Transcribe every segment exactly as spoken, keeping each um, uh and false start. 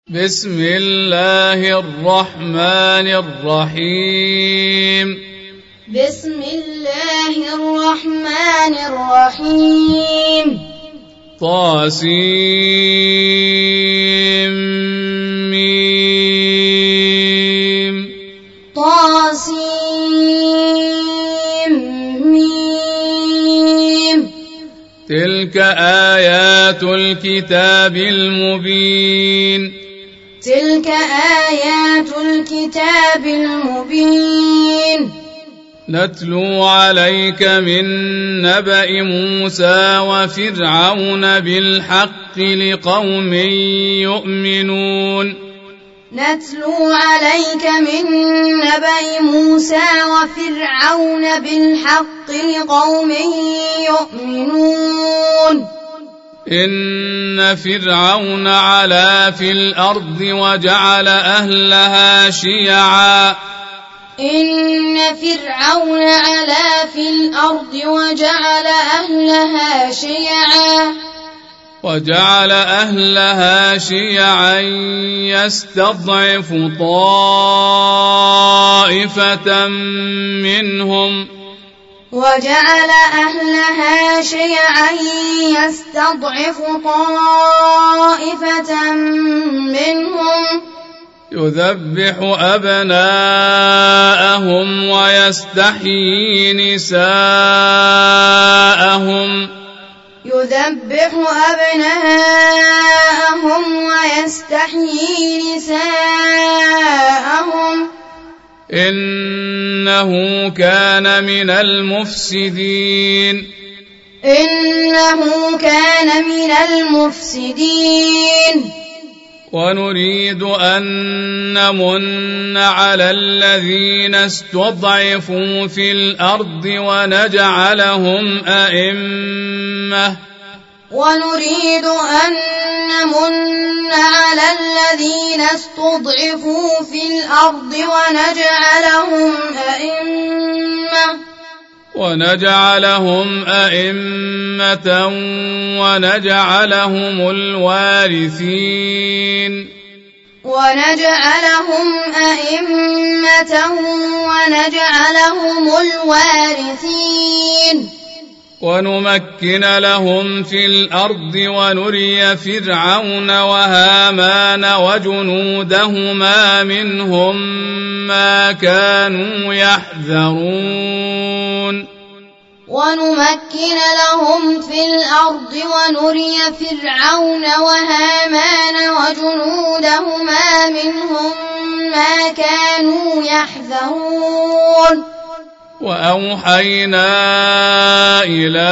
بسم الله الرحمن الرحيم بسم الله الرحمن الرحيم طاسيم ميم طاسيم ميم تلك آيات الكتاب المبين تلك آيات الكتاب المبين نتلو عليك من نبأ موسى وفرعون بالحق لقوم يؤمنون نتلو عليك من نبأ موسى وفرعون بالحق لقوم يؤمنون إن فرعون علا في الأرض وجعل أهلها شيعا إن فرعون علا في الأرض وجعل أهلها شيعا وجعل أهلها شيعا يستضعف طائفة منهم وجعل أهلها شيعا يستضعف طائفة منهم يذبح أبناءهم ويستحيي نساءهم يذبح أبناءهم ويستحيي نساءهم إنه كان من المفسدين إنه كان من المفسدين ونريد أن نمن على الذين استضعفوا في الأرض ونجعلهم أئمة ونريد أن نمن على الذين استضعفوا في الأرض ونجعلهم أئمة ونجعلهم أئمة ونجعلهم الوارثين ونجعلهم أئمة ونجعلهم الوارثين ونمكن لهم في الأرض ونري فرعون وهامان وجنودهما منهم ما كانوا يحذرون ونمكن لهم في الأرض ونري فرعون وهامان وجنودهما منهم ما كانوا يحذرون وأوحينا إلى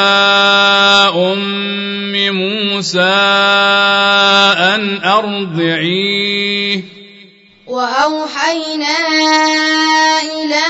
أم موسى أن أرضعيه وأوحينا إلى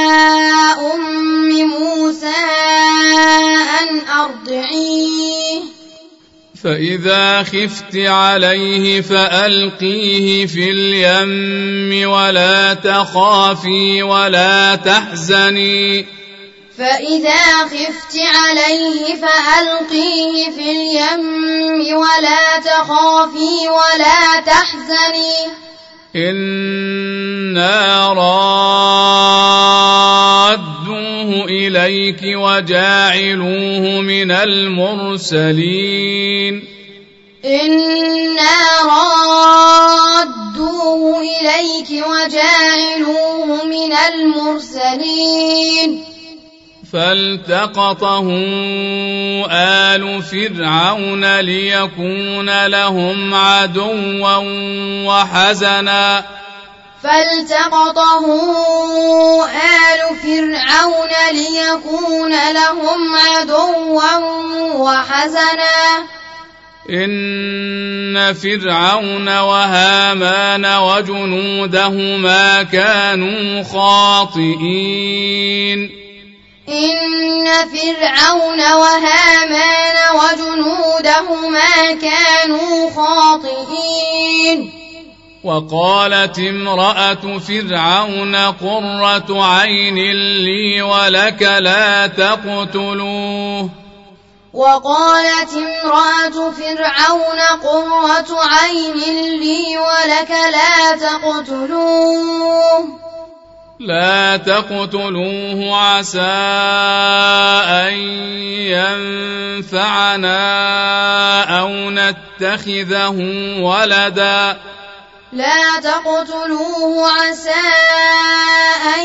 أم موسى أن أرضعيه فإذا خفت عليه فألقيه في اليم ولا تخافي ولا تحزني فإذا خفت عليه فألقيه في اليم ولا تخافي ولا تحزني إنا رادوه إليك وجاعلوه من المرسلين إنا رادوه إليك وجاعلوه من المرسلين فالتقطه آل فرعون ليكون لهم عدوا وحزنا فالتقطه آل فرعون ليكون لهم عدوا وحزنا إن فرعون وهامان وجنودهما كانوا خاطئين إن فرعون وهامان وجنودهما كانوا خاطئين وقالت امرأة فرعون قرة عين لي ولك لا تقتلوه وقالت امرأة فرعون قرة عين لي لك لا تقتلوه لا تقتلوه عسى أن ينفعنا أو نتخذه ولدا لا تقتلوه عسى أن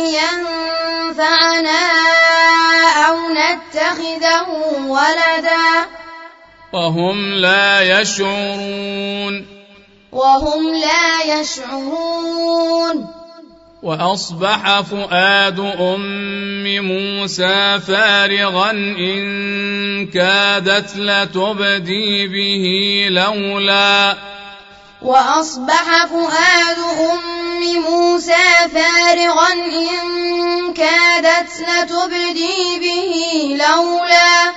ينفعنا أو نتخذه ولدا وهم لا يشعرون وهم لا يشعرون وأصبح فؤاد أم موسى فارغا إن كادت لتبدي به لولا وأصبح فؤاد أم موسى فارغا إن كادت لتبدي به لولا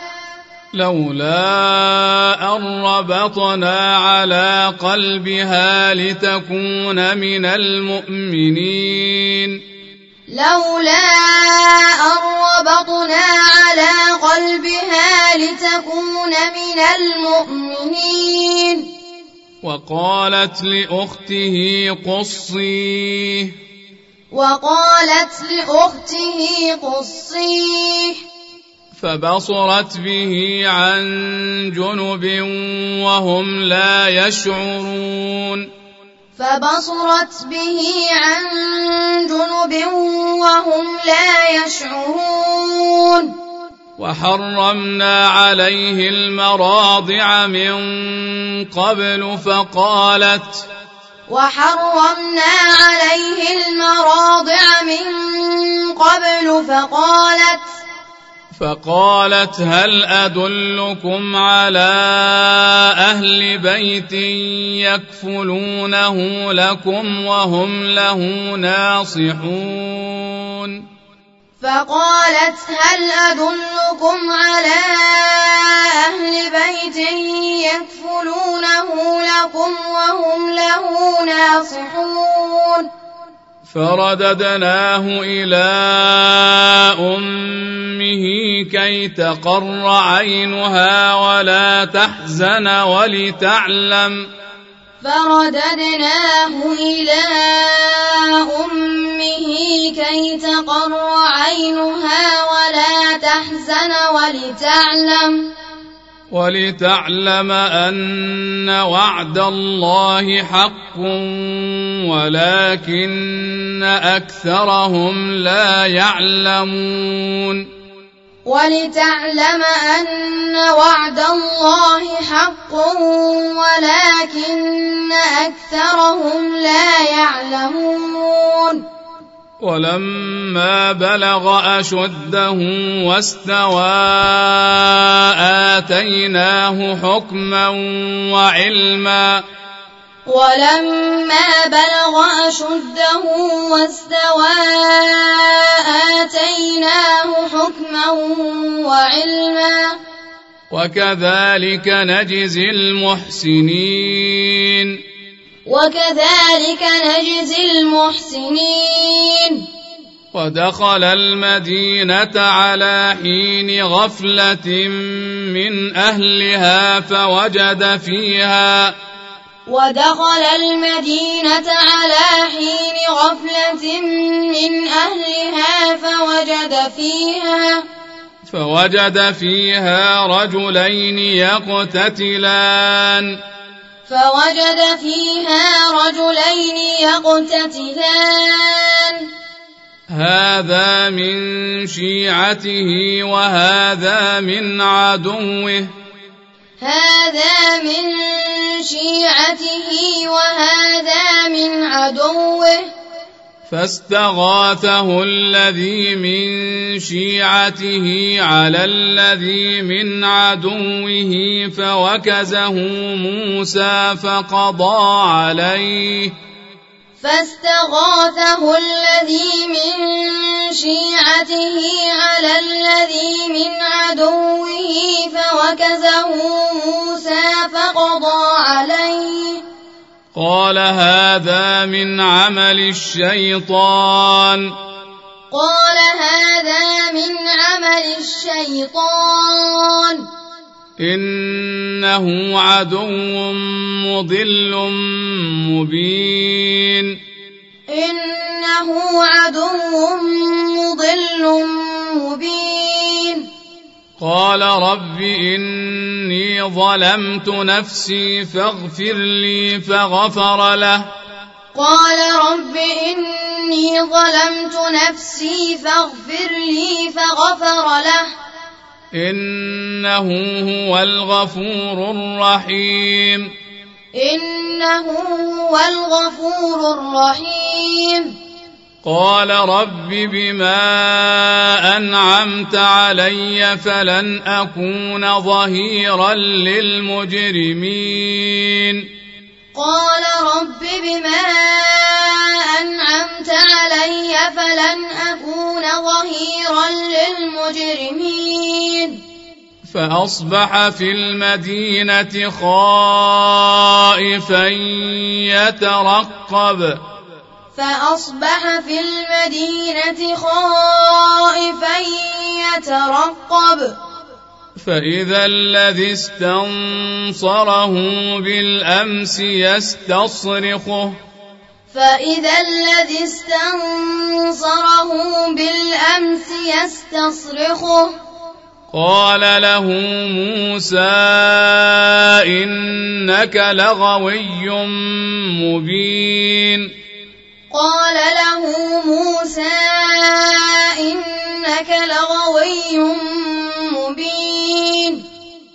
لولا أن ربطنا على قلبها لتكون من المؤمنين لولا أن ربطنا على قلبها لتكون من المؤمنين وقالت لأخته قصيه وقالت لأخته قصيه فبصرت به عن جنب وهم لا يشعرون فبصرت به عن جنب وهم لا يشعرون وحرمنا عليه المراضع من قبل فقالت وحرمنا عليه المراضع من قبل فقالت فقالت هل أدلكم على أهل بيت يكفلونه لكم وهم له ناصحون فقالت هل أدلكم على أهل بيت يكفلونه لكم وهم له ناصحون فرددناه إلى أمه كي تقر عينها ولا تحزن ولتعلم فرددناه إلى أمه كي تقر عينها ولا تحزن ولتعلم ولتعلم أن وعد الله حق ولكن أكثرهم لا يعلمون ولتعلم أن وعد الله حق ولكن أكثرهم لا يعلمون ولما بلغ أشده واستوى آتيناه حكما وعلما ولما بلغ أشده واستوى آتيناه حكما وعلما وكذلك نجزي المحسنين وكذلك نجزي المحسنين ودخل المدينة على حين غفلة من أهلها فوجد فيها ودخل المدينة على حين غفلة من أهلها فوجد فيها فوجد فيها رجلين يقتتلان فوجد فيها رجلين يقتتلان هذا من شيعته وهذا من عدوه هذا من شيعته وهذا من عدوه فاستغاثه الذي من شيعته على الذي من عدوه فوكزه موسى فقضى عليه فاستغاثه الذي من شيعته على الذي من عدوه فوكزه موسى فقضى عليه قال هذا من عمل الشيطان قال هذا من عمل الشيطان إنه عدو مضل مبين إنه عدو مضل مبين قال رب إني ظلمت نفسي فاغفر لي فغفر له قال رب إني ظلمت نفسي فاغفر لي فغفر له إنه هو الغفور الرحيم إنه هو الغفور الرحيم قال رب بما أنعمت علي فلن أكون ظهيرا للمجرمين قال رب بما أنعمت علي فلن أكون ظهيرا للمجرمين فأصبح في المدينة خائفا يترقب فأصبح في المدينة خائفا يترقب فإذا الذي استنصره بالأمس يستصرخه فإذا الذي استنصره بالأمس يستصرخه قال له موسى إنك لغوي مبين قال له موسى إنك لغوي مبين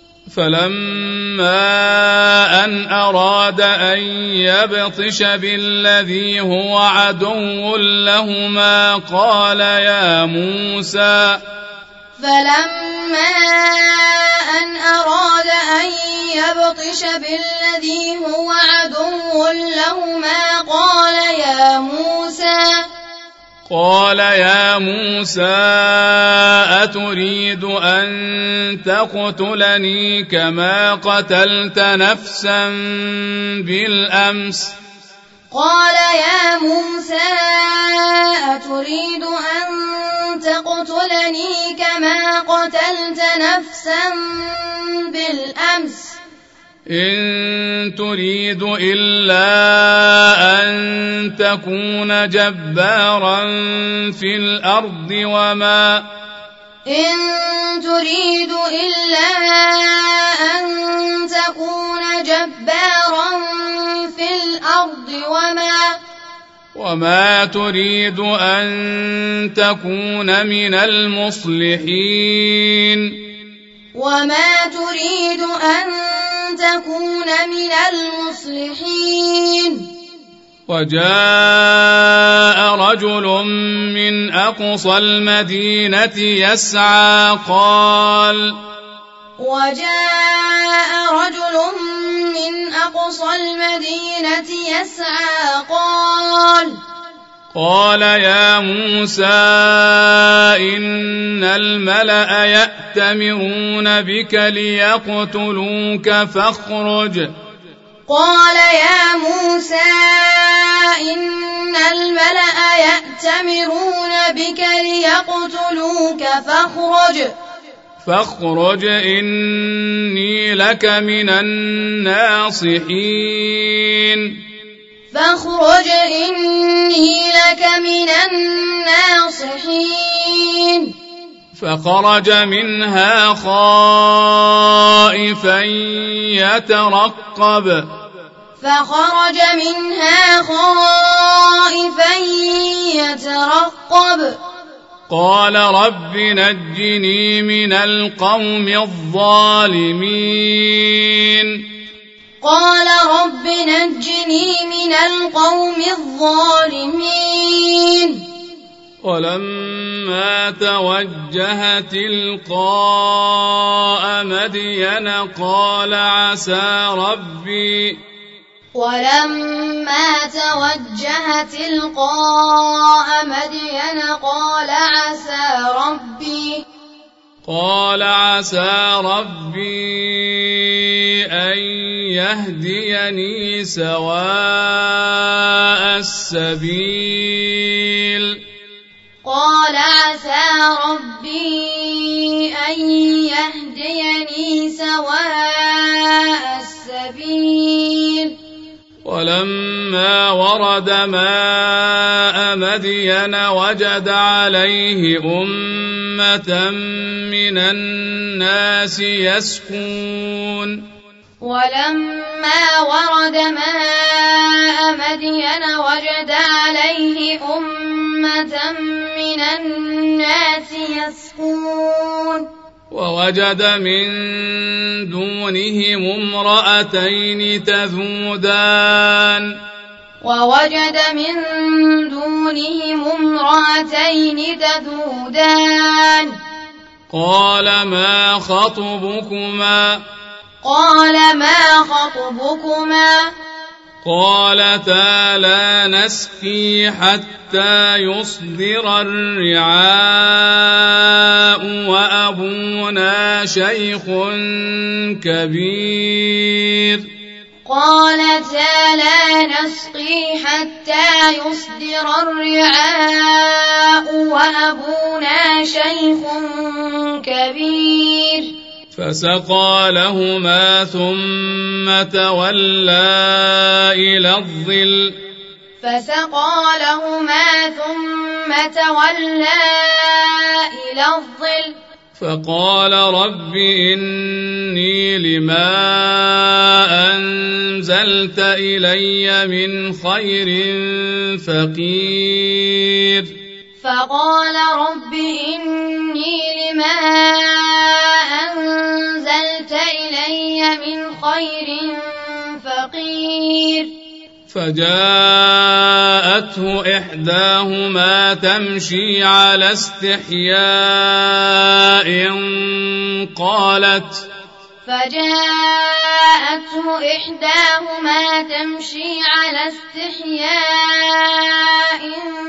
فلما أن أراد أن يبطش بالذي هو عدو لهما قال يا موسى فلما أن أراد أن يبطش بالذي هو عدو لهما قال يا موسى قال يا موسى أتريد أن تقتلني كما قتلت نفسا بالأمس قال يا موسى أتريد أن تقتلني كما قتلت نفسا بالأمس إن تريد إلا أن تكون جبارا في الأرض وما إن تريد إلا أن تكون جبارا في الأرض وما وما تريد أن تكون من المصلحين وما تريد أن تكون من المصلحين وجاء رجل من أقصى المدينة يسعى قال وجاء رجل من أقصى المدينة يسعى قال قال يا موسى إن الملأ يأتمرون بك ليقتلوك فاخرج قال يا موسى إن الملأ يأتمرون بك ليقتلوك فاخرج فاخرج إني لك من الناصحين فاخرج إني لك من الناصحين فخرج منها خائفا يترقب فخرج منها خائفا يترقب قال رب نجني من القوم الظالمين قال رب نجني من القوم الظالمين ولما توجه تلقاء مدين قال عسى ربي ولما توجه تلقاء مدين قال عسى ربي قال عسى ربي أن يهديني سواء السبيل قال عسى ربي أن يهديني سواء ولما ورد ماء مدين وجد عليه أمة من الناس يسقون ولما ورد ماء مدين وجد عليه أمة من الناس يسقون ووجد من دونهم امرأتين تذودان ووجد من دونهم امرأتين تذودان قال ما خطبكما قال ما خطبكما قالتا لا نسقي حتى يصدر الرعاء وأبونا شيخ كبير قالتا لا نسقي حتى يصدر الرعاء وأبونا شيخ كبير فسقى لهما ثم تولى إلى الظل فسقى لهما ثم تولى إلى الظل فقال رب إني لما أنزلت إلي من خير فقير فقال رب إني لما أنزلت إلي من خير فقير فجاءته إحداهما تمشي على استحياء قالت فجاءته إحداهما تمشي على استحياء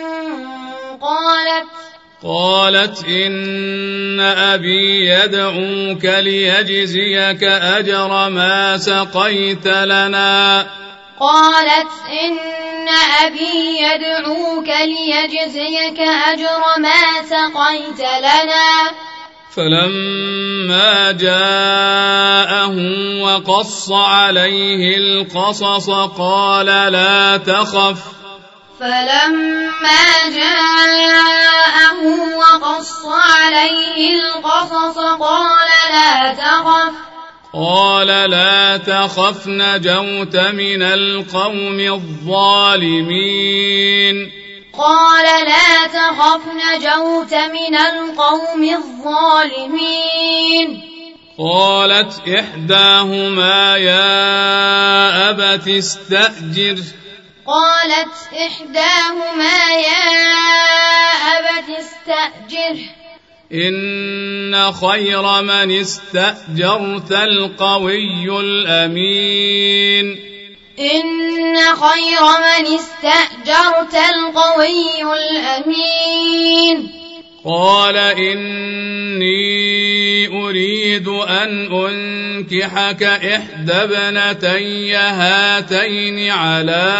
قالت قالت إن أبي يدعوك ليجزيك أجر ما سقيت لنا قالت إن أبي يدعوك ليجزيك أجر ما سقيت لنا فلما جاءه وقص عليه القصص قال لا تخف فلما جاءه وقص عليه القصص قال لا تخف قال لا تخف نجوت من القوم الظالمين قال لا تخف نجوت من القوم الظالمين قالت إحداهما يا أبت استأجر قالت إحداهما يا أبت استأجره إن خير من استأجرت القوي الأمين إن خير من استأجرت القوي الأمين قال إني أريد أن أنكحك إحدى ابنتي هاتين على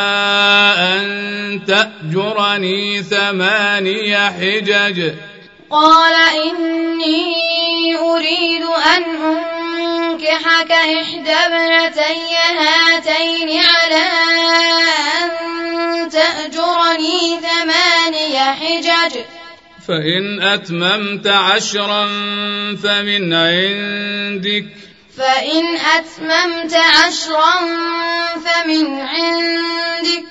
أن تأجرني ثماني حجج قال إني أريد أن أنكحك إحدى ابنتي هاتين على أن تأجرني ثماني حجج فإن أتممت عشرا فمن عندك فإن أتممت عشرا فمن عندك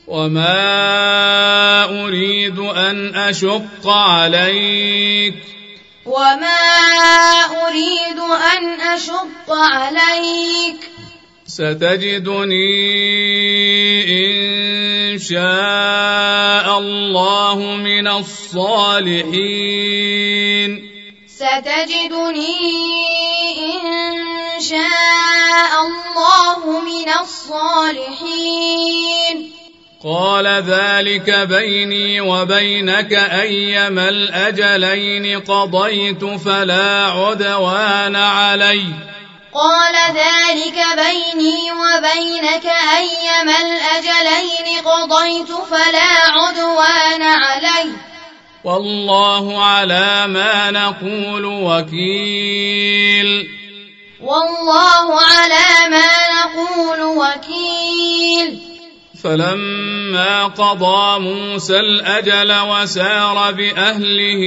وما أريد أن أشق عليك وما أريد أن أشق عليك ستجدني إن شاء الله من الصالحين ستجدني إن شاء الله من الصالحين قال ذلك بيني وبينك أيما الأجلين قضيت فلا عدوان علي قال ذلك بيني وبينك أيما الأجلين قضيت فلا عدوان علي والله على ما نقول وكيل والله على ما نقول وكيل. فلما قضى موسى الأجل وسار بأهله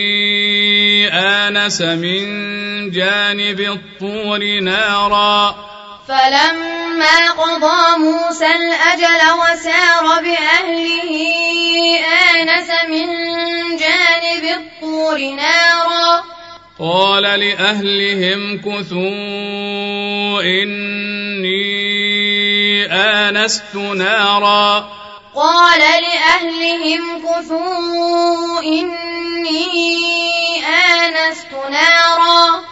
آنس من جانب الطور نارا فلما قضى موسى الأجل وسار بأهله آنس من جانب الطور نارا قال لأهلهم كثوا إني آنست نارا قال لأهلهم كثوا إني آنست نارا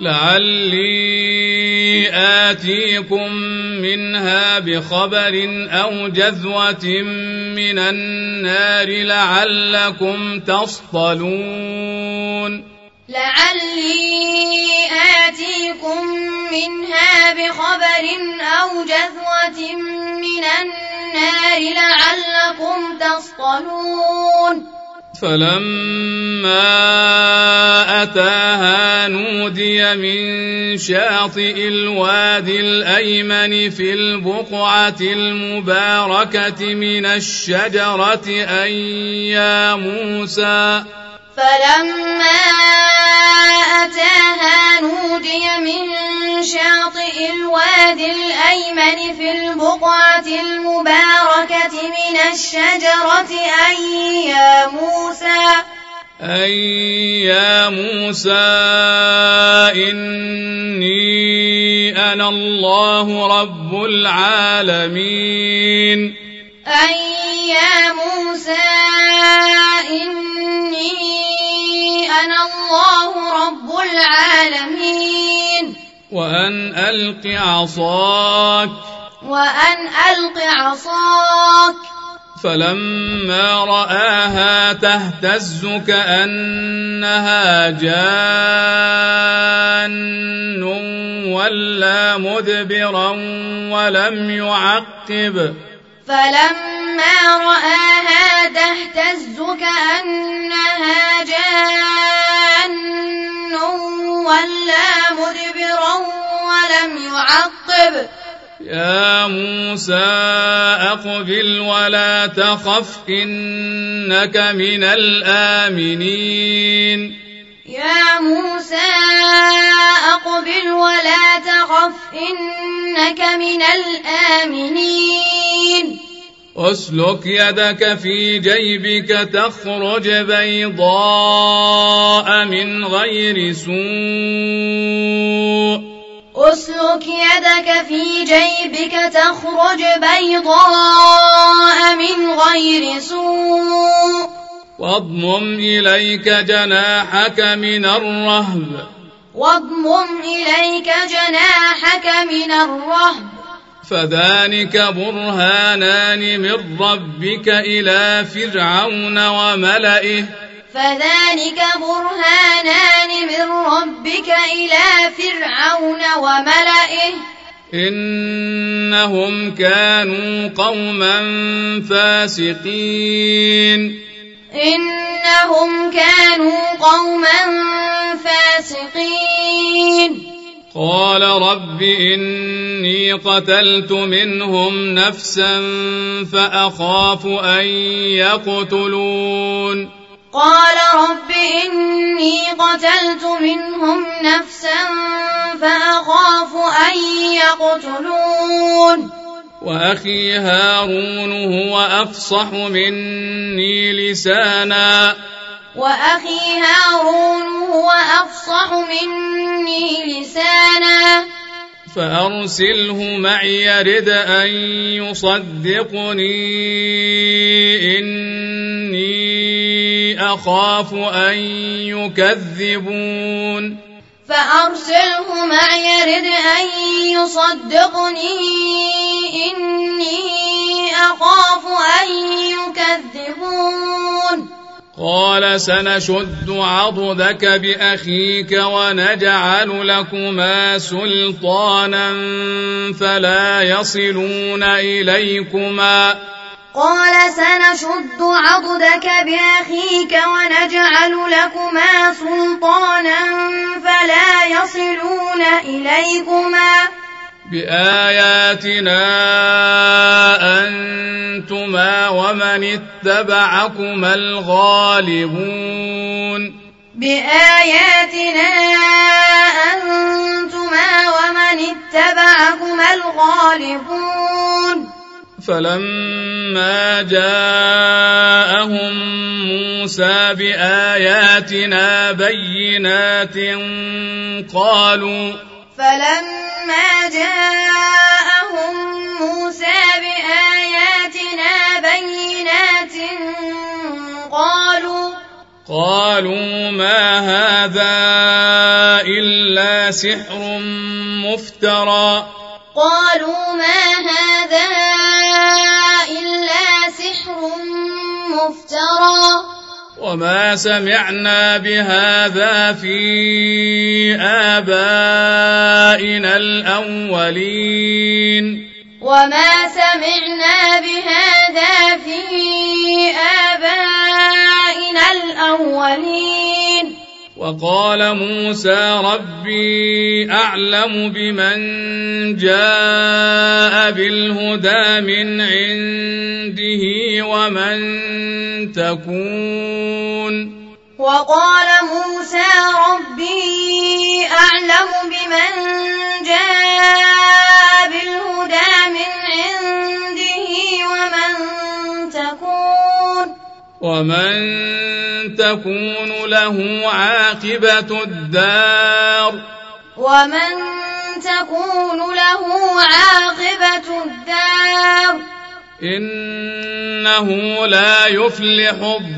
لعلي آتيكم منها بخبر أو جذوة من النار لعلكم تصطلون لعلي آتيكم منها بخبر أو جذوة من النار لعلكم تصطلون فلما أتاها نودي من شاطئ الوادي الأيمن في البقعة المباركة من الشجرة أن يا موسى فلما أتاها نودي من شاطئ الوادي الأيمن في البقعة المباركة من الشجرة أن يا موسى أن يا موسى إني أنا الله رب العالمين أن يا موسى إني أنا الله رب العالمين وأن ألق عصاك وأن ألق عصاك فلما رآها تهتز كأنها جان ولا مدبرا ولم يعقب فلما رآها تهتز كأنها جان ولا مدبرا ولم يعقب يا موسى أقبل ولا تخف إنك من الآمنين يا موسى أقبل ولا تخف إنك من الآمنين أسلك يدك في جيبك تخرج بيضاء من غير سوء أسلك يدك في جيبك تخرج بيضاء من غير سوء واضمم إليك جناحك من الرهب واضمم إليك جناحك من الرهب فذلك برهانان من ربك إلى فرعون وملئه فذلك برهانان من ربك إلى فرعون وملئه إنهم كانوا قوما فاسقين إنهم كانوا قوما فاسقين قال رب إني قتلت منهم نفسا فأخاف أن يقتلون قال رب إني قتلت منهم نفسا فأخاف أن يقتلون وأخي هارون هو أفصح مني لسانا وأخي هارون هو أفصح مني لسانا فأرسله معي يرد أن يصدقني إني أخاف أن يكذبون فأرسله معي يرد أن يصدقني إني أخاف أن يكذبون قال سنشد عضدك بأخيك ونجعل لكما سلطانا فلا يصلون إليكما قال سنشد عضدك بأخيك ونجعل لكما سلطانا فلا يصلون إليكما بآياتنا أنتما ومن اتبعكما الغالبون بآياتنا أنتما ومن اتبعكما الغالبون فلما جاءهم موسى بآياتنا بينات قالوا فلما جاءهم موسى بآياتنا بينات قالوا قالوا ما هذا إلا سحر مفترى قالوا ما هذا إلا سحر مفترى وما سمعنا بهذا في آبائنا الأولين وما سمعنا بهذا في آبائنا الأولين وقال موسى ربي أعلم بمن جاء بالهدى من عنده ومن تكون وقال موسى ربي أعلم بمن جاء بالهدى من عنده ومن تكون ومن تكون له عاقبة الدار ومن تكون له عاقبة الدار إنه لا يفلح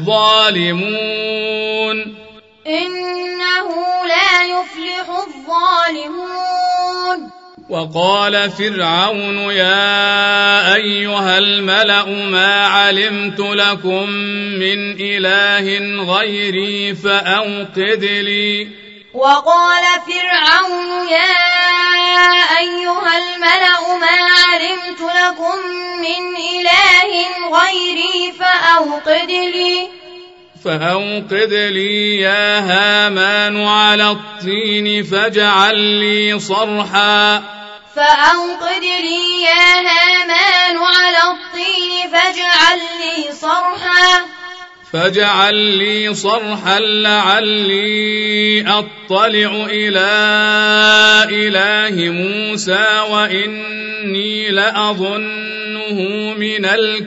الظالمون إنه لا يفلح الظالمون وقال فرعون يا أيها الملأ ما علمت لكم من إله غيري فأوقد لي وقال فرعون يا أيها الملأ ما علمت لكم من إله غيري فأوقد لي فأوقد لي يا هامان على الطين فاجعل لي صرحا فأوقد لي يا هامان على الطين فاجعل لي صرحا فاجعل لي صرحا لعلي أطلع إلى إله موسى وإني لأظنه من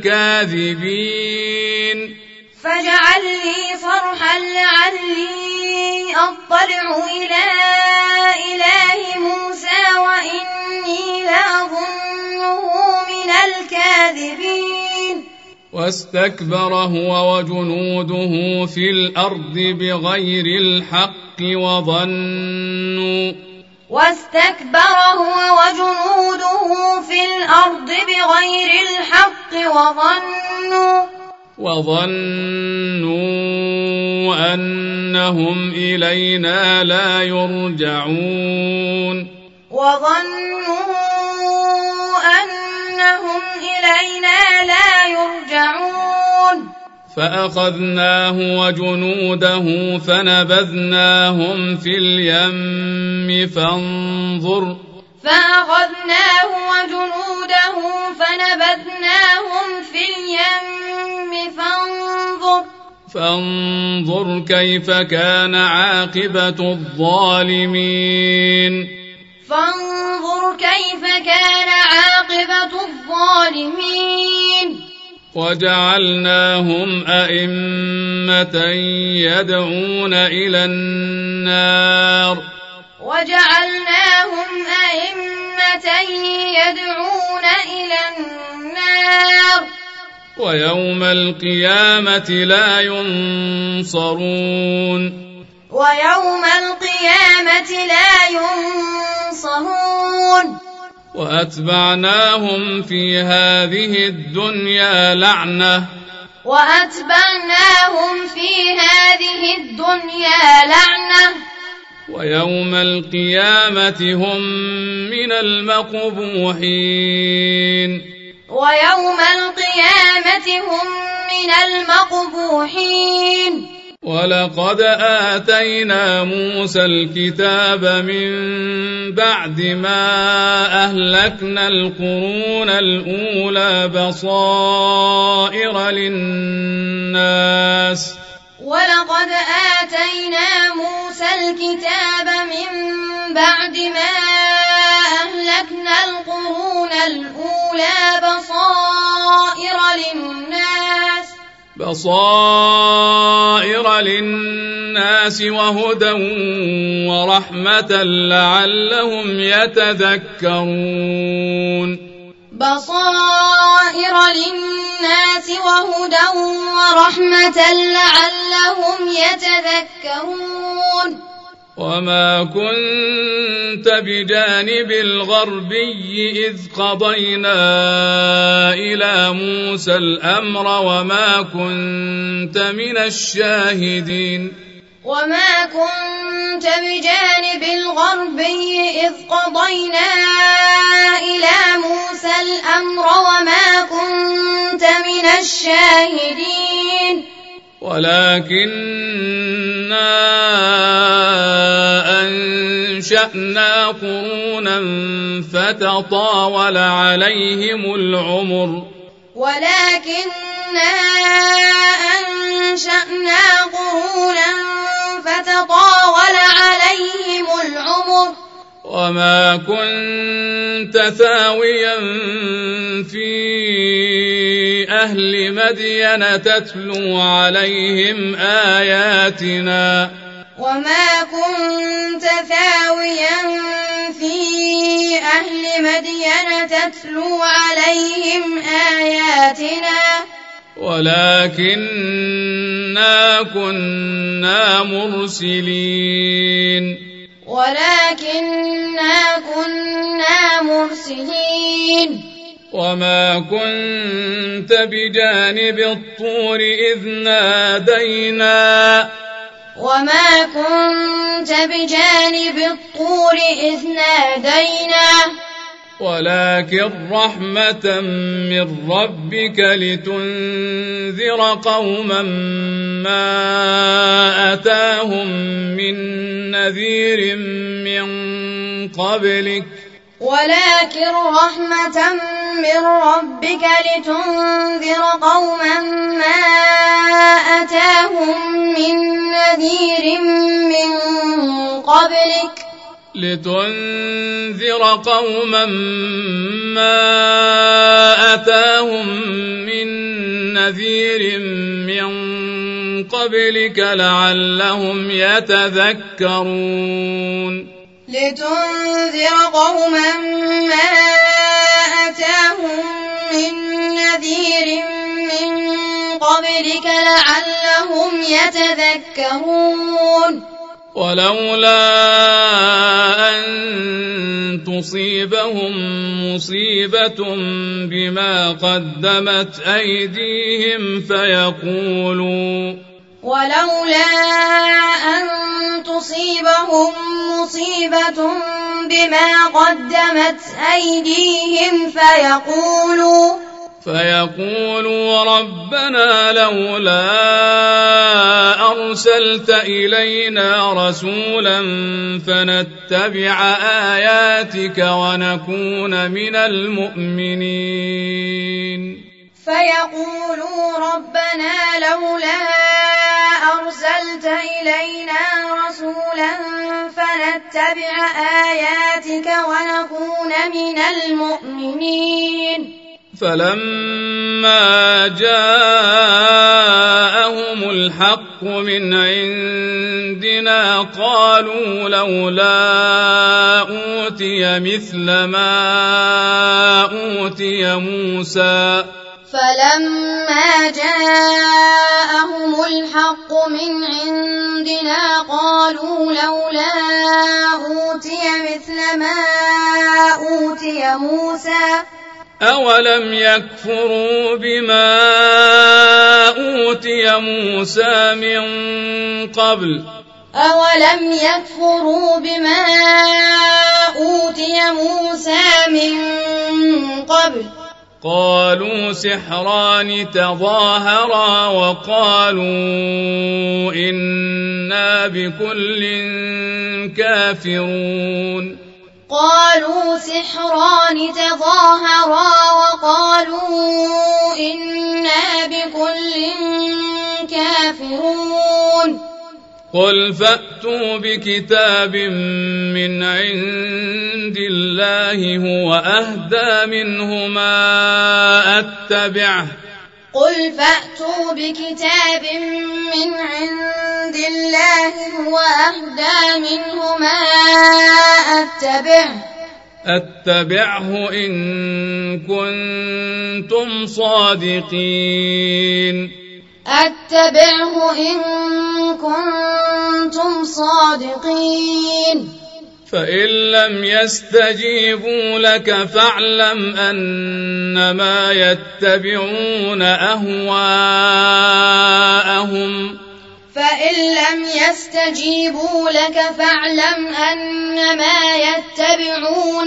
الكاذبين فاجعل لي صرحا لعلي أطلع إلى إله موسى وإني لأظنه من الكاذبين واستكبر هو وجنوده في الأرض بغير الحق وظنوا واستكبر هو وجنوده في الأرض بغير الحق وظنوا وظنوا أنهم إلينا لا يرجعون وظنوا أنهم إلينا لا يرجعون فأخذناه وجنوده فنبذناهم في اليم فانظر فأخذناه وجنوده فنبذناهم في اليم فانظر فانظر كيف كان عاقبة الظالمين فانظر كيف كان عاقبة الظالمين وجعلناهم أئمة يدعون إلى النار وجعلناهم أئمة يدعون إلى النار ويوم القيامة لا ينصرون ويوم القيامة لا ينصرون وأتبعناهم في هذه الدنيا لعنة وأتبعناهم في هذه الدنيا لعنة ويوم القيامة هم من المقبوحين ويوم القيامة المقبوحين. ولقد آتينا موسى الكتاب من بعد ما أهلكنا القرون الأولى بصائر للناس ولقد آتينا موسى الكتاب من بعد ما أهلكنا القرون الأولى بصائر للناس بصائر للناس وهدى ورحمة لعلهم يتذكرون. بصائر للناس وهدى ورحمة لعلهم يتذكرون. وما كنت بجانب الغربي إذ قضينا إلى موسى الأمر وما كنت من الشاهدين. وما كنت بجانب الغربي إذ قضينا إلى موسى الأمر وما كنت من الشاهدين. ولكننا أنشأنا قرونا فتطاول عليهم العمر ولكننا أنشأنا قرونا فتطاول عليهم العمر وما كنت ثاويا في أهل مدين تتلو عليهم آياتنا وما كنت ثاويا في أهل مدين تتلو عليهم آياتنا ولكننا كنا مرسلين ولكننا كنا مرسلين. وما كنت بجانب الطور إذ نادينا وما كنت بجانب الطور إذ نادينا ولكن رحمة من ربك لتنذر قوما ما أتاهم من نذير من قبلك ولكن رحمة من ربك لتنذر قوما ما أتاهم من نذير من قبلك لتنذر قوما ما أتاهم من نذير من قبلك لعلهم يتذكرون. لتنذر قوما ما أتاهم من نذير من قبلك لعلهم يتذكرون. ولولا أن تصيبهم مصيبة بما قدمت أيديهم فيقولوا ولولا أن تصيبهم مصيبة بما قدمت أيديهم فيقولوا فيقولوا ربنا لولا أرسلت إلينا رسولا فنتبع آياتك ونكون من المؤمنين. فيقولوا ربنا لولا أرسلت إلينا رسولا فنتبع آياتك ونكون من المؤمنين. فلما جاءهم الحق من عندنا قالوا لولا أوتي مثل ما أوتي موسى فلما جاءهم الحق من عندنا قالوا لولا أوتي مثل ما أوتي موسى أولم يكفروا بما أوتي موسى من قبل أولم يكفروا بما أوتي موسى من قبل قالوا سحران تظاهرا وقالوا إنا بكل كافرون قالوا سحران تظاهرا وقالوا إنا بكل كافرون قل فأتوا بكتاب من عند الله هو أهدى منهما أتبعه قل فأتوا بكتاب من عند الله هو أهدى منهما أتبعه أتبعه إن كنتم صادقين أتبعه إن كنتم صادقين فإن لم يستجيبوا لك فاعلم أنما يتبعون أهواءهم فإن لم يستجيبوا لك فاعلم أنما يتبعون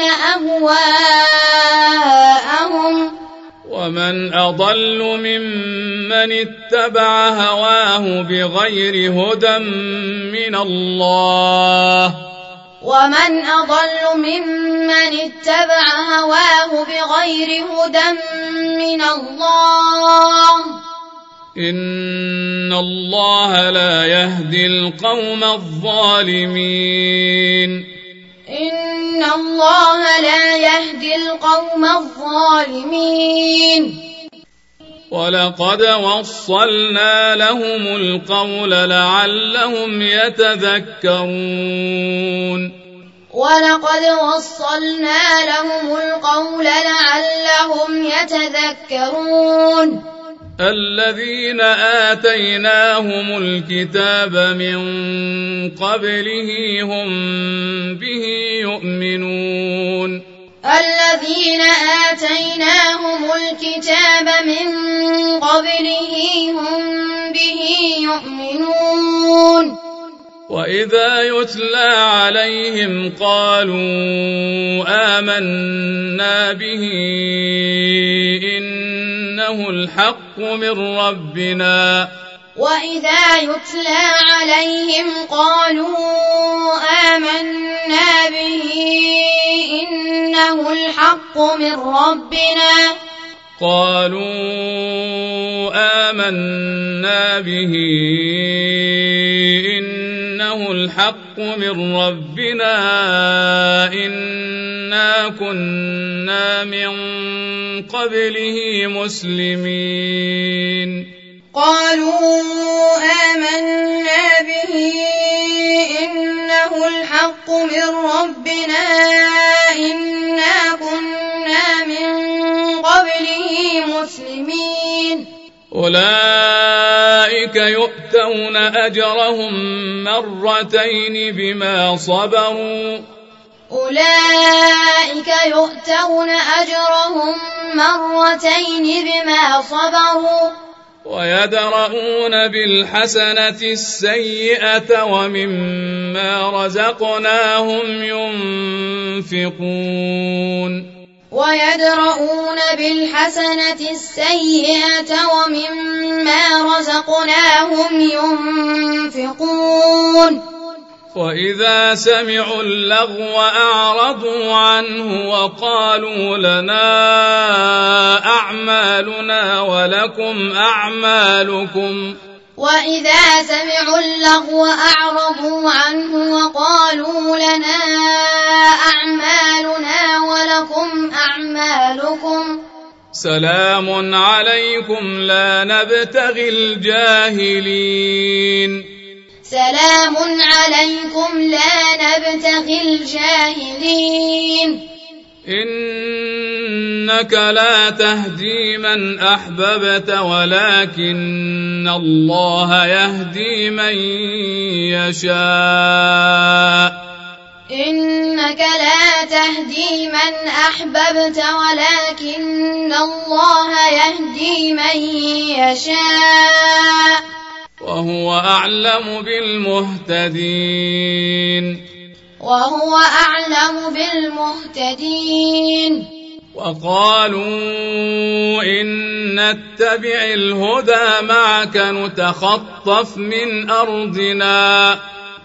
أهواءهم ومن أضل ممن اتبع هواه بغير هدى من الله ومن أضل ممن اتبع هواه بغير هدى من الله إن الله لا يهدي القوم الظالمين إن الله لا يهدي القوم الظالمين ولقد وصلنا لهم القول لعلهم يتذكرون ولقد وصلنا لهم القول لعلهم يتذكرون الذين آتيناهم الكتاب من قبله هم به يؤمنون الذين آتيناهم الكتاب من قبله هم به يؤمنون وإذا يتلى عليهم قالوا آمنا به إنه الحق من ربنا وإذا يتلى عليهم قالوا آمنا به إنه الحق من ربنا قالوا آمنا به إنه الحق من ربنا إنا كنا من قبله مسلمين قالوا آمنا به إنه الحق من ربنا إنا كنا من قبله مسلمين أولئك يؤتون أجرهم مرتين بما صبروا أولئك يؤتون أجرهم مرتين بما صبروا ويدرؤون بالحسنة السيئة ومما رزقناهم ينفقون ويدرؤون بالحسنة السيئة ومما رزقناهم ينفقون وإذا سمعوا اللغو أعرضوا عنه وقالوا لنا أعمالنا ولكم أعمالكم وإذا سمعوا اللغو أعرضوا عنه وقالوا لنا أعمالنا ولكم أعمالكم سلام عليكم لا نبتغي الجاهلين سلام عليكم لا نبتغي الجاهلين إنك لا تهدي من أحببت ولكن الله يهدي من يشاء إنك لا تهدي من أحببت ولكن الله يهدي من يشاء وهو أعلم بالمهتدين وهو أعلم بالمهتدين وقالوا إن نتبع الهدى معك نتخطف من أرضنا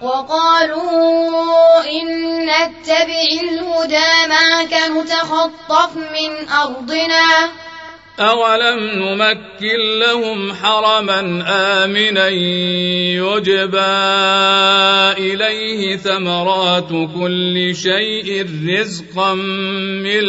وقالوا إن نتبع الهدى معك نتخطف من أرضنا أولم نمكن لهم حرما آمنا يجبى إليه ثمرات كل شيء رزقا من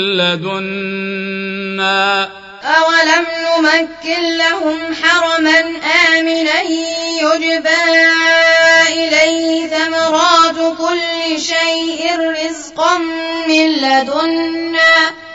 لدنا أولم نمكن لهم حرما آمنا يجبى إليه ثمرات كل شيء رزقا من لدنا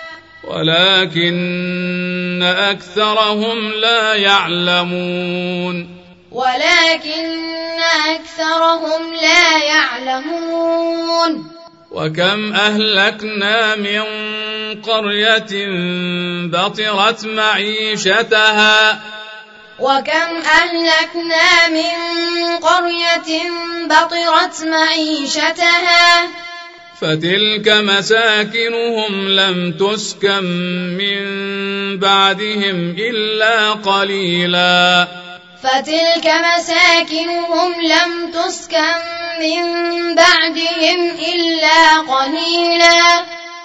ولكن أكثرهم لا يعلمون ولكن أكثرهم لا يعلمون وكم أهلكنا من قرية بطرت معيشتها وكم أهلكنا من قرية بطرت معيشتها فتلك مساكنهم لم تسكن من بعدهم إلا قليلا فتلك مساكنهم لم تسكن من بعدهم إلا قليلا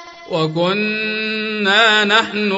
وكنا نحن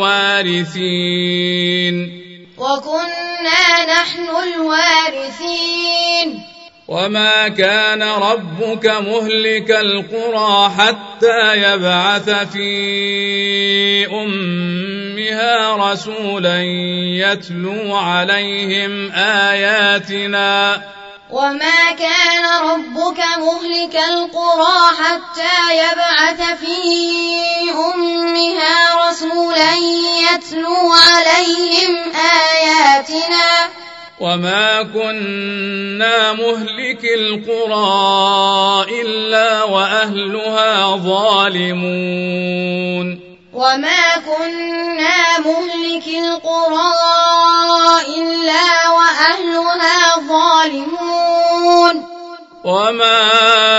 الوارثين وكنا نحن الوارثين وما كان ربك مهلك القرى حتى يبعث في أمها رسولا يتلو عليهم آياتنا وما كان ربك مهلك القرى حتى يبعث في أمها رسولا يتلو عليهم آياتنا وما كنا مهلك القرى إلا وأهلها ظالمون وما كنا مهلك القرى إلا وأهلها ظالمون وما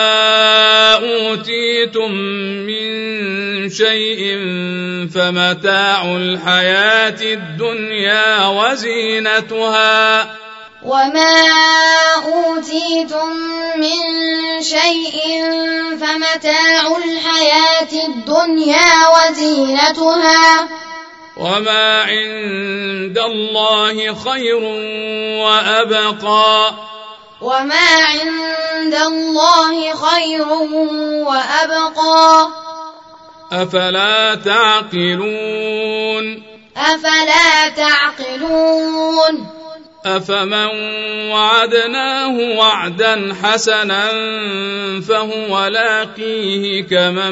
أوتيتم من شيء فمتاع الحياة الدنيا وزينتها وما أوتيتم من شيء فمتاع الحياة الدنيا وزينتها وما عند الله خير وأبقى وما عند الله خير وأبقى أفلا تعقلون أفلا تعقلون أفمن وعدناه وعدا حسنا فهو لاقيه كمن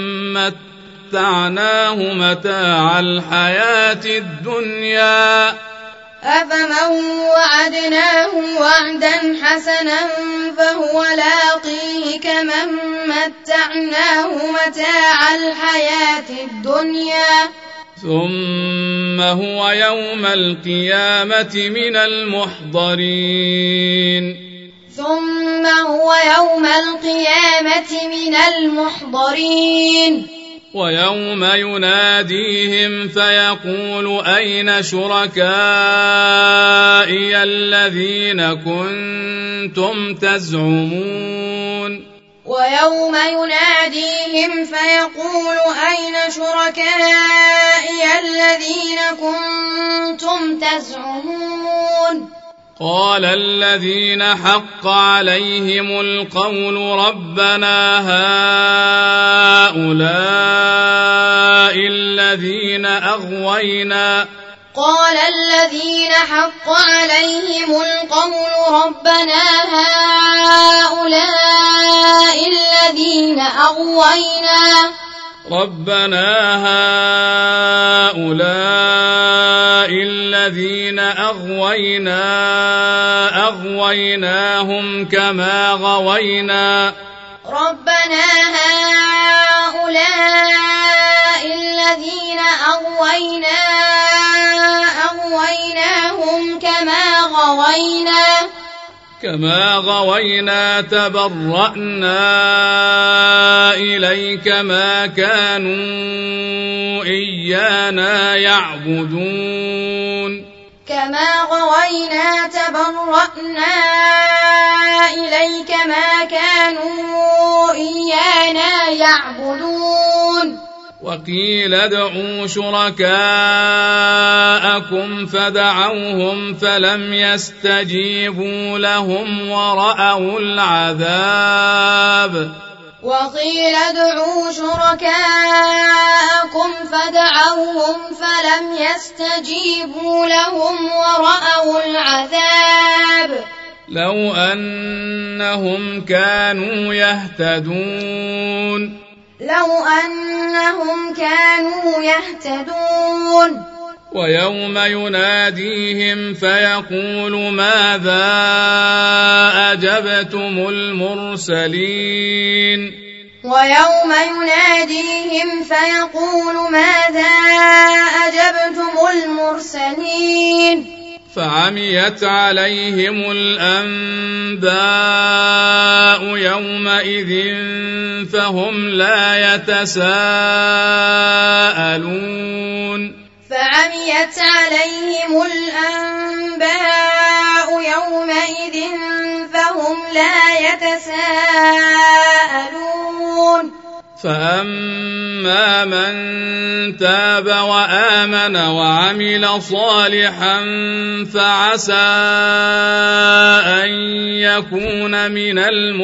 متعناه متاع الحياة الدنيا أفمن وعدناه وعدا حسنا فهو لاقيه كمن متعناه متاع الحياة الدنيا ثم هو يوم القيامة من المحضرين ثم هو يوم القيامة من المحضرين ويوم يناديهم فيقول أين شركائي الذين كنتم تزعمون ويوم يناديهم فيقول أين شركائي الذين كنتم تزعمون قال الذين حق عليهم القول ربنا هؤلاء الذين أغوينا قال الذين حق عليهم القول ربنا هؤلاء الذين أغوينا ربنا هؤلاء الذين أغوينا أغويناهم كما غوينا ربنا هؤلاء الذين أغوينا أغويناهم كما غوينا كما غوينا تبرأنا إليك ما كانوا إيانا يعبدون كما غوينا تبرأنا إليك ما كانوا إيانا يعبدون وقيل ادعوا شركاءكم فدعوهم فلم يستجيبوا لهم ورأوا العذاب وقيل ادعوا شركاءكم فدعوهم فلم يستجيبوا لهم ورأوا العذاب لو أنهم كانوا يهتدون لو أنهم كانوا يهتدون ويوم يناديهم فيقول ماذا أجبتم المرسلين ويوم يناديهم فيقول ماذا أجبتم المرسلين فعميت عليهم الأنباء يومئذ فهم لا يتساءلون فعميت عليهم الأنباء يومئذ فهم لا يتساءلون فأما من تاب وآمن وعمل صالحا فعسى أن يكون من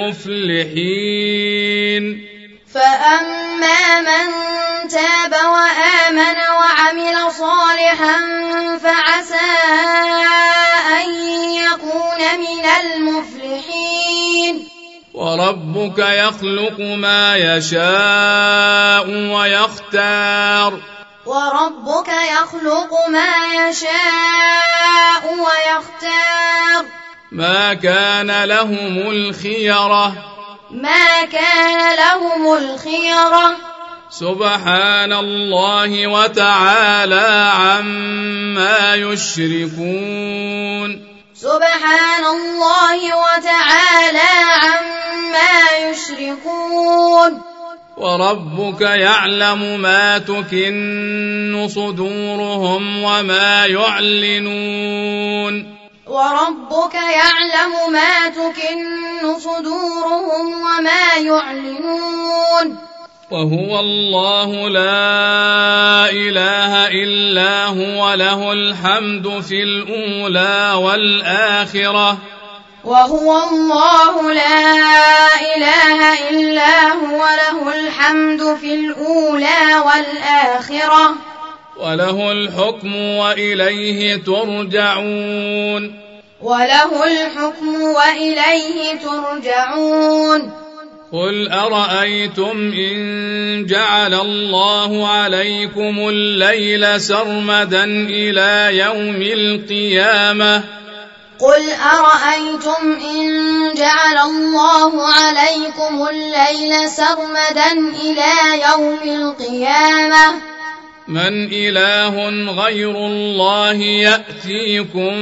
المفلحين فأما من تاب وآمن وعمل صالحا فعسى أن يكون من المفلحين وربك يخلق ما يشاء ويختار وربك يخلق ما يشاء ويختار ما كان لهم الخيرة ما كان لهم الخيرة سبحان الله وتعالى عما يشركون سبحان الله وتعالى عما يشركون وربك يعلم ما تكن صدورهم وما يعلنون وربك يعلم ما تكن صدورهم وما يعلنون وهو الله لا إله إلا هو له الحمد في الأولى والآخرة وهو الله لا إله إلا هو له الحمد في الأولى والآخرة وله الحكم وإليه ترجعون وله الحكم وإليه ترجعون قل أرأيتم إن جعل الله عليكم الليل سرمدا إلى يوم القيامة قل أرأيتم إن جعل الله عليكم الليل سرمدا إلى يوم القيامة من إله غير الله يأتيكم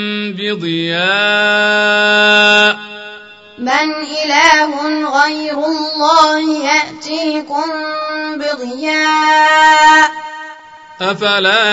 بضياء من إله غير الله يأتيكم بضياء أفلا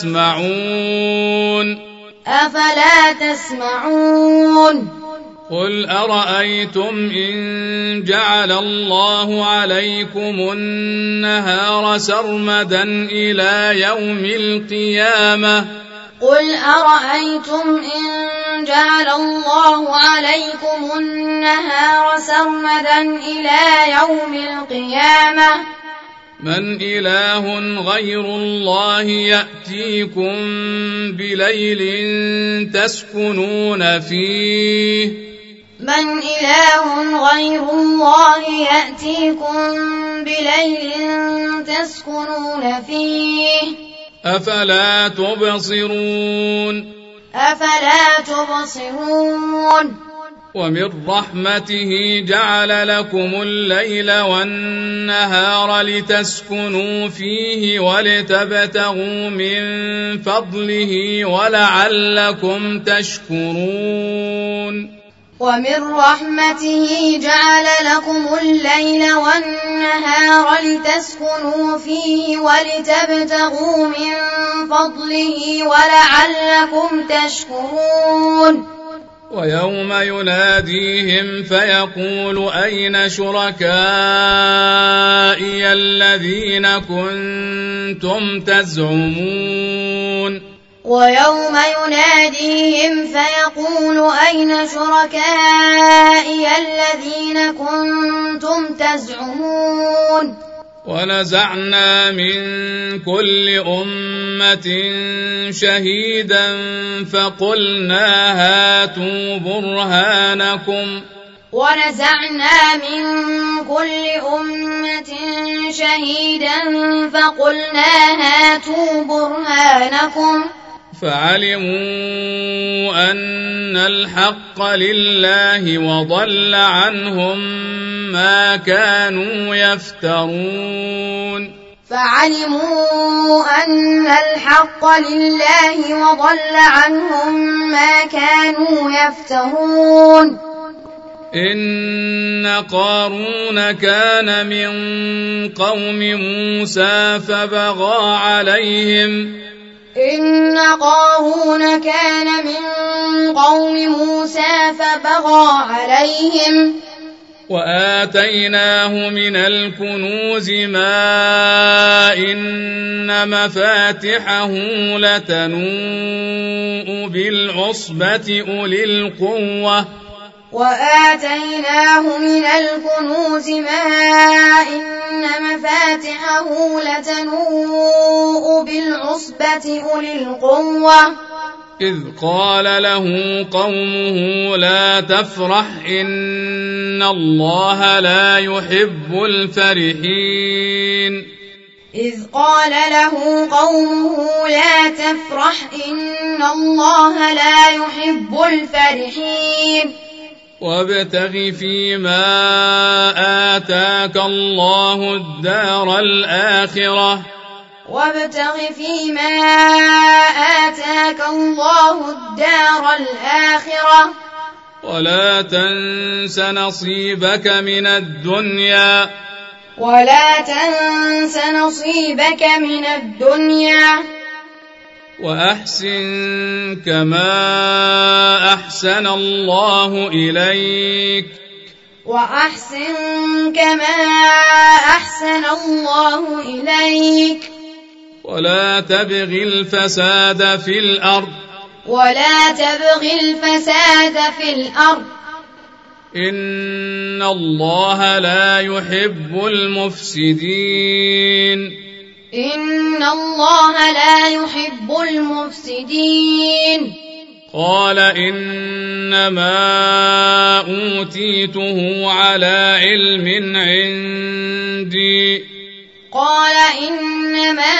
تسمعون أفلا تسمعون قل أرأيتم إن جعل الله عليكم النهار سرمدا إلى يوم القيامة قل أرأيتم إن جعل الله عليكم النهار سرمدا إلى يوم القيامة من إله غير الله يأتيكم بليل تسكنون فيه من إله غير الله يأتيكم بليل تسكنون فيه أفلا تبصرون أفلا تبصرون ومن رحمته جعل لكم الليل والنهار لتسكنوا فيه ولتبتغوا من فضله ولعلكم تشكرون ومن رحمته جعل لكم الليل والنهار لتسكنوا فيه ولتبتغوا من فضله ولعلكم تشكرون ويوم يناديهم فيقول أين شركائي الذين كنتم تزعمون ويوم يناديهم فيقول أين شركائي الذين كنتم تزعمون ونزعنا من كل أمة شهيدا فقلنا هاتوا برهانكم ونزعنا من كل أمة شهيدا فقلنا هاتوا برهانكم فعلموا أن الحق لله وضل عنهم ما كانوا يفترون فعلموا أن الحق لله وضل عنهم ما كانوا يفترون إن قارون كان من قوم موسى فبغى عليهم إن قارون كان من قوم موسى فبغى عليهم وآتيناه من الكنوز ما إن مفاتحه لتنوء بالعصبة أولي القوة وآتيناه من الكنوز ما إن مفاتحه لتنوء بالعصبة أولي القوة إذ قال له قومه لا تفرح إن الله لا يحب الفرحين إذ قال له قومه لا تفرح إن الله لا يحب الفرحين وابتغ فيما آتاك الله الدار الآخرة وابتغ فيما آتاك الله الدار الآخرة ولا تنس نصيبك من الدنيا ولا تنس نصيبك من الدنيا وأحسن كما أحسن الله إليك وأحسن كما أحسن الله إليك ولا تبغ الفساد في الأرض ولا تبغ الفساد في الأرض إن الله لا يحب المفسدين إن الله لا يحب المفسدين قال إنما أوتيته على علم عندي قال إنما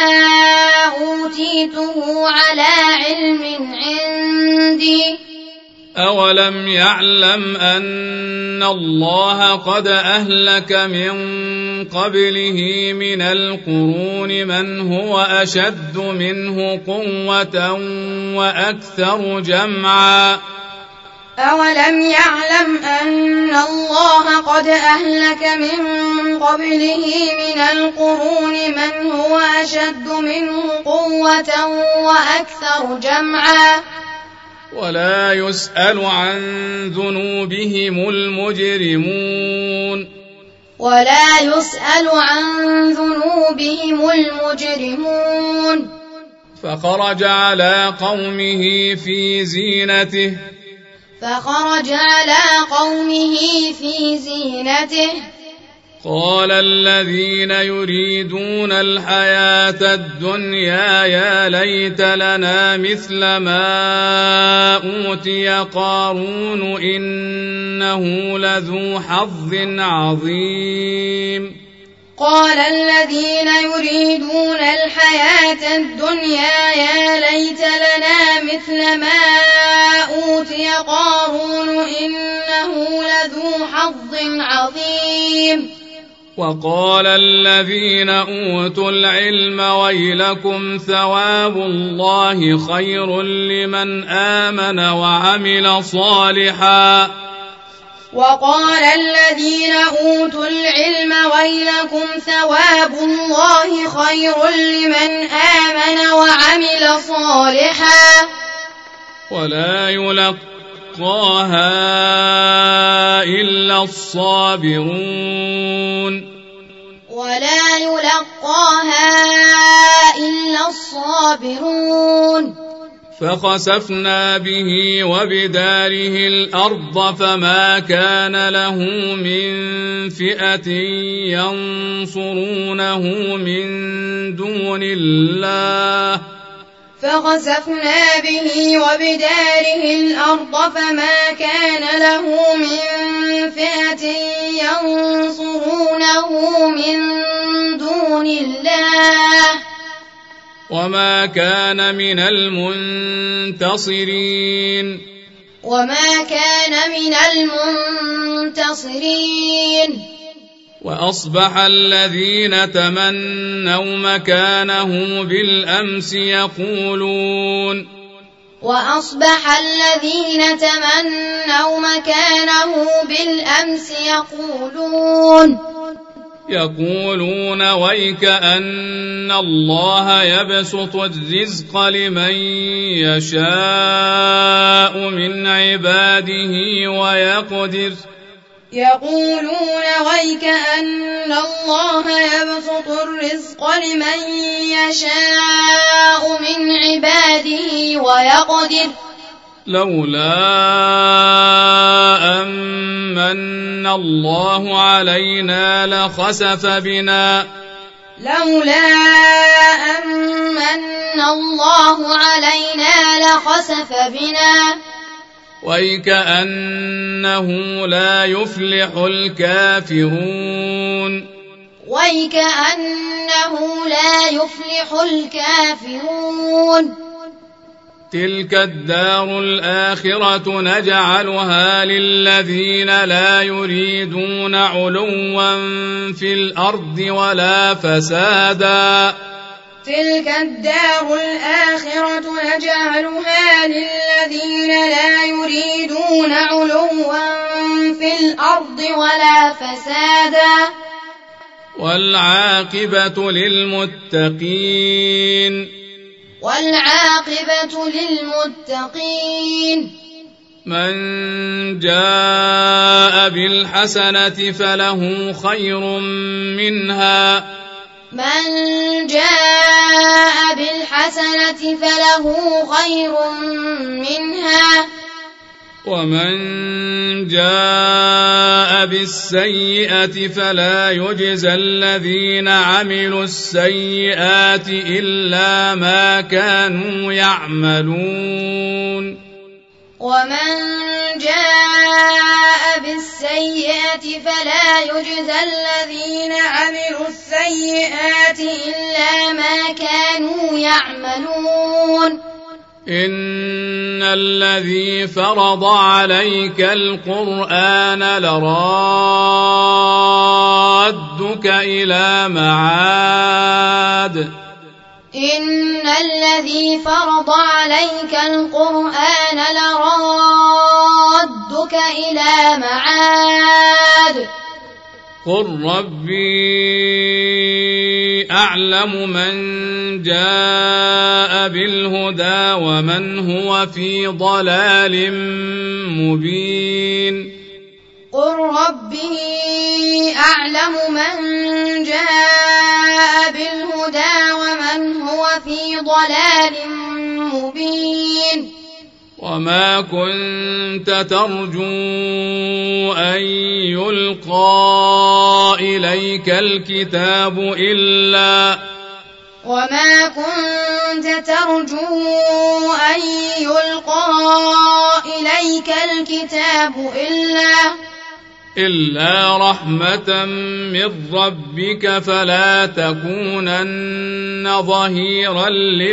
أوتيته على علم عندي أولم يعلم أن الله قد أهلك من قبله من القرون من هو أشد منه قوة وأكثر جمعا أولم يعلم أن الله قد أهلك من قبله من القرون من هو أشد منه قوة وأكثر جمعا ولا يسأل عن ذنوبهم المجرمون ولا يسأل عن ذنوبهم المجرمون فخرج على قومه في زينته فخرج على قومه في زينته قال الذين يريدون الحياة الدنيا يا ليت لنا مثل ما أوتي قارون إنه لذو حظ عظيم قال الذين يريدون الحياة الدنيا يا ليت لنا مثل ما أوتي قارون إنه لذو حظ عظيم وقال الذين أوتوا العلم ويلكم ثواب الله خير لمن آمن وعمل صالحا وقال الذين أوتوا العلم ويلكم ثواب الله خير لمن آمن وعمل صالحا ولا يلقاها إلا الصابرون ولا يلقاها إلا الصابرون فخسفنا به وبداره الأرض فما كان له من فئة ينصرونه من دون الله فخسفنا به وبداره الأرض فما كان له من فئة ينصرونه من دون الله وما كان من المنتصرين وما كان من المنتصرين وأصبح الذين تمنوا مكانه بالأمس يقولون وأصبح الذين تمنوا مكانه بالأمس يقولون يقولون ويك أن الله يبسط الرزق لمن يشاء من عباده ويقدر يقولون ويك أن الله يبسط الرزق لمن يشاء من عباده ويقدر لولا أمن الله علينا لخسف بنا لولا أمن الله علينا لخسف بنا ويكأنه لا يفلح الكافرون ويكأنه لا يفلح الكافرون تلك الدار الآخرة نجعلها للذين لا يريدون علوا في الأرض ولا فسادا تلك الدار الآخرة نجعلها للذين لا يريدون علوا في الأرض ولا فسادا والعاقبة للمتقين والعاقبة للمتقين من جاء بالحسنة فله خير منها من جاء بالحسنة فله خير منها ومن جاء بالسيئة فلا يجزى الذين عملوا السيئات إلا ما كانوا يعملون ومن جاء بالسيئة فلا يجزى الذين عملوا السيئات إلا ما كانوا يعملون إن الذي فرض عليك القرآن لرادك إلى معاد إن الذي فرض عليك القرآن لرادك إلى معاد قل ربي أعلم من جاء بالهدى ومن هو في ضلال مبين قل ربي أعلم من جاء بالهدى ومن هو في ضلال مبين وما كنت ترجو أن يلقى إليك الكتاب إلا وما كنت ترجو أن يلقى إليك الكتاب إلا إلا رحمة من ربك فلا تكونن ظهيرا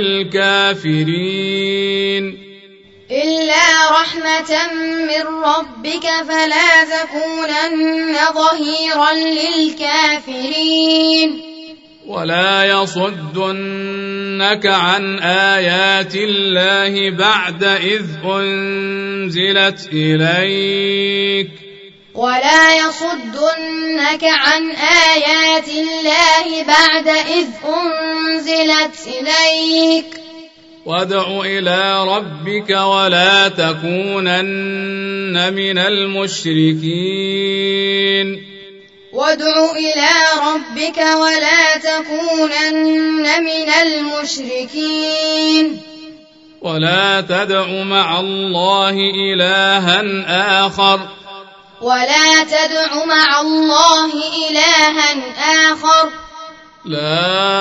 للكافرين إلا رحمة من ربك فلا تكونن ظهيرا للكافرين ولا يصدنك عن آيات الله بعد إذ أنزلت إليك ولا يصدنك عن آيات الله بعد إذ أنزلت إليك وادع إلى ربك ولا تكونن من المشركين وادع إلى ربك ولا تكونن من المشركين ولا تدع مع الله إلها آخر ولا تدع مع الله إلها آخر لا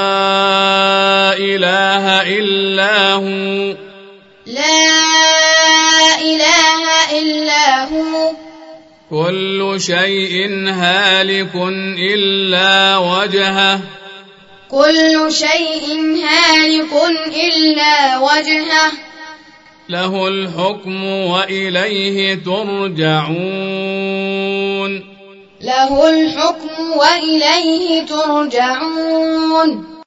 إله إلا هو لا إله إلا هو كل شيء هالك إلا وجهه كل شيء هالك إلا وجهه له الحكم وإليه ترجعون له الحكم وإليه ترجعون